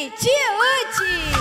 DJ Tiute.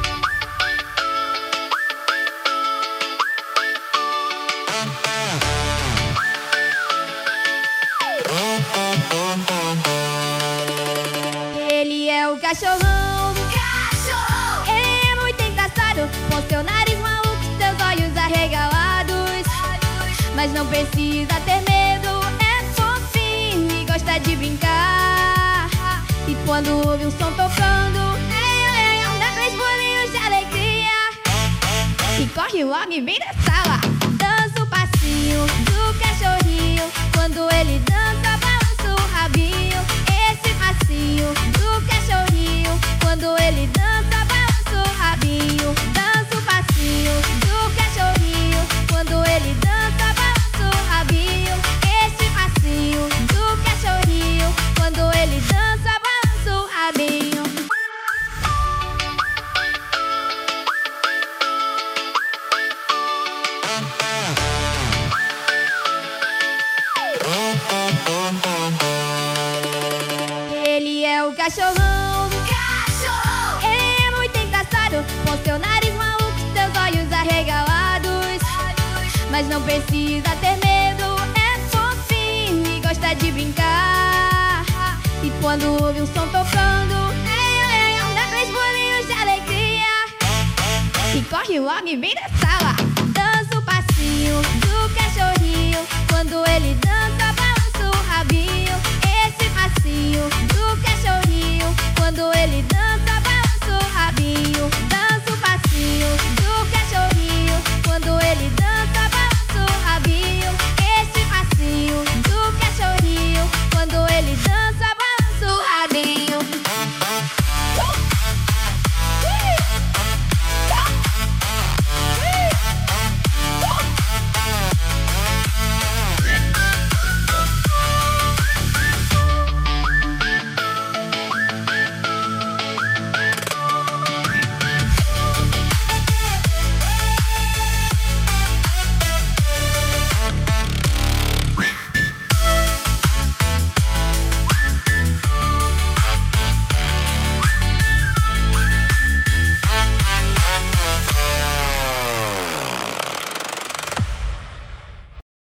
Ele é o cachorrão. Ele é muito engraçado, com seu nariz maluco, seus olhos arregalados. Mas não precisa ter medo, é fofinho e gosta de brincar. E quando ouve um som tocando, dá 3 pulinhos de alegria. E corre logo e vem da sala. Dança o passinho do cachorrinho. Quando ele dança, balança o rabinho. Esse passinho do cachorrinho. Quando ele dança, balança o rabinho. Dança o passinho do cachorrinho. Quando ele dança, balança o rabinho. Esse passinho do cachorrinho. Quando ele dança, balança o rabinho. Ele é o cachorrão. Ele é muito engraçado, com seu nariz maluco, seus olhos arregalados. Mas não precisa ter medo, é fofinho e gosta de brincar. E quando ouve um som tocando, dá 3 pulinhos de alegria. E corre logo e vem da sala. Dança o passinho do cachorrinho. Quando ele dança, balança o rabinho. Esse passinho do cachorrinho. Quando